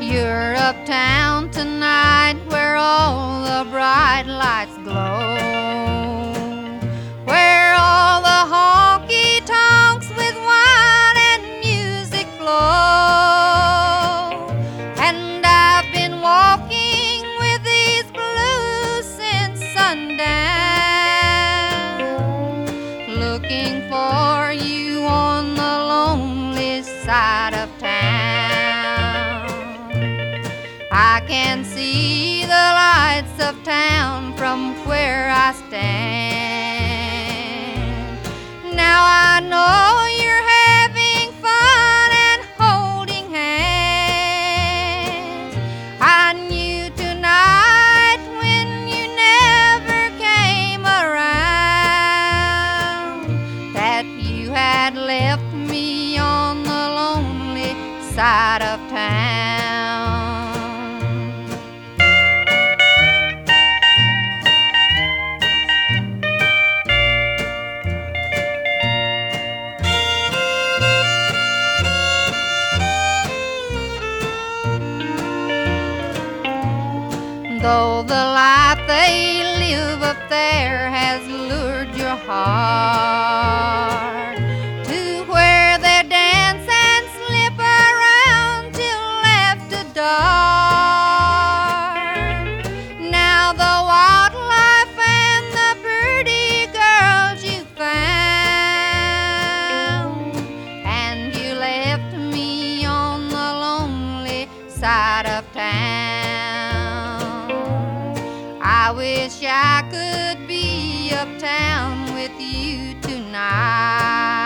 You're uptown tonight where all the bright lights glow, where all the honky-tonks with wine and music flow. And I've been walking with these blues since sundown, looking for you on the lonely side of town. I can see the lights of town from where I stand. Now I know you're having fun and holding hands. I knew tonight when you never came around that you had left me on the lonely side of town. Though the life they live up there has lured your heart to where they dance and slip around till after dark. Now the wildlife and the pretty girls you found, and you left me on the lonely side of town. I wish I could be uptown with you tonight.